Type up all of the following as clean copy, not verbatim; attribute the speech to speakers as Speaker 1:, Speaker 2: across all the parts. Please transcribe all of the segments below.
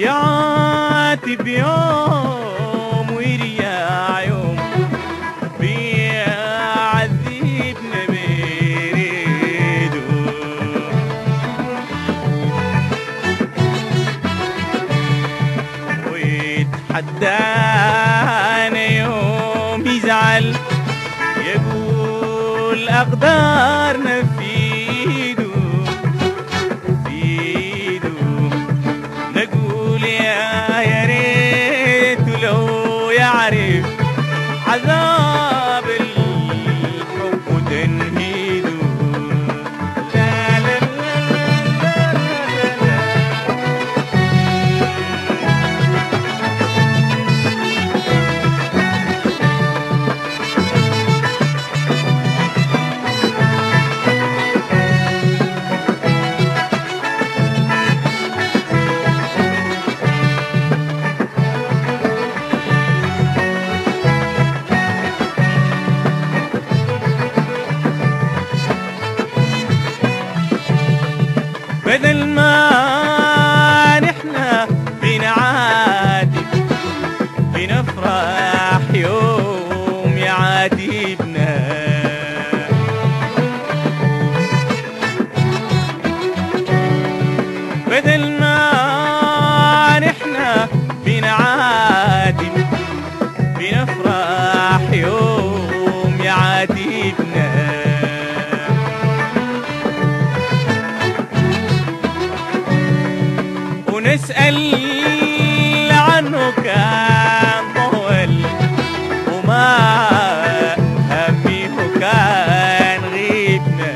Speaker 1: يعاتب يوم ويرجع يوم بيعذبنا بيريده ويتحدانا يوم يزعل يقول أقدارنا في ايده نقول يا ريت لو يعرف عذاب الحب وتنهيده. لا لا لا لا بدل ما نحنا بنعاتب بنفرح يوم يعاتبنا بدل ما نحنا بنعاتب بنفرح يوم يعاتبنا ونسأل عنه كان طول وما هميه كان غيبنا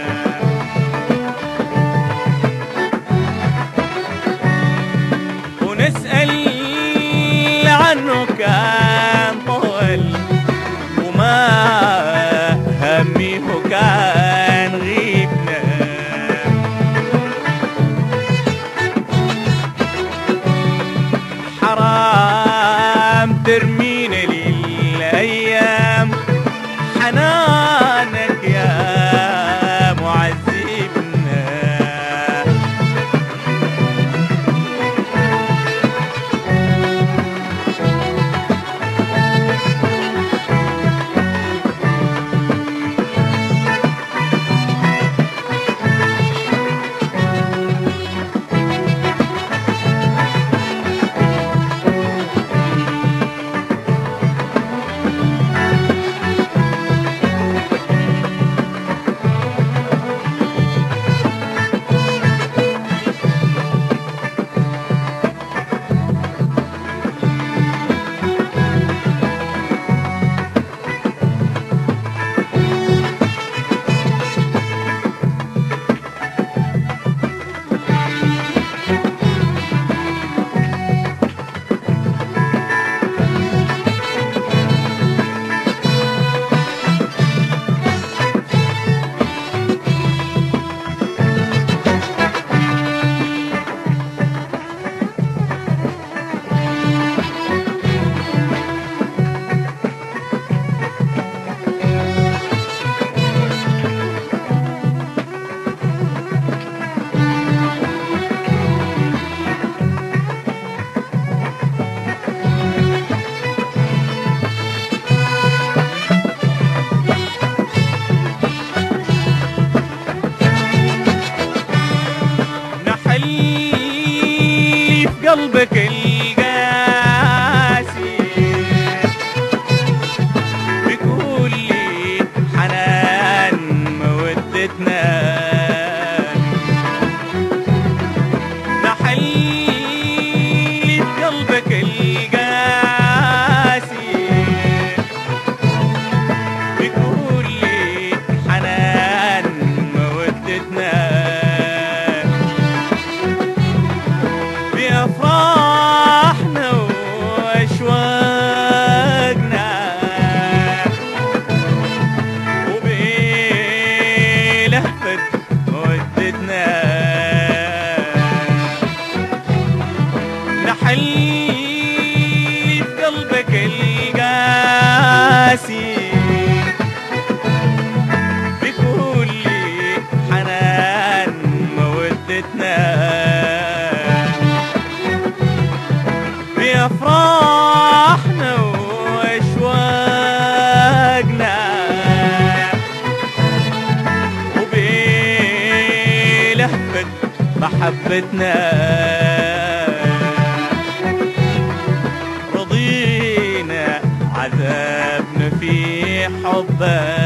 Speaker 1: ونسأل عنه كان طول وما هميه كان غيبنا حرام ترمينا للأيام حنانك يا معذبنا نحلي في قلبك القاسي بكل حنان مودتنا نحلي في قلبك القاسي بكل حنان مودتنا بأفراح أفراحنا وأشواقنا وبلهفة محبتنا رضينا عذابنا في حبك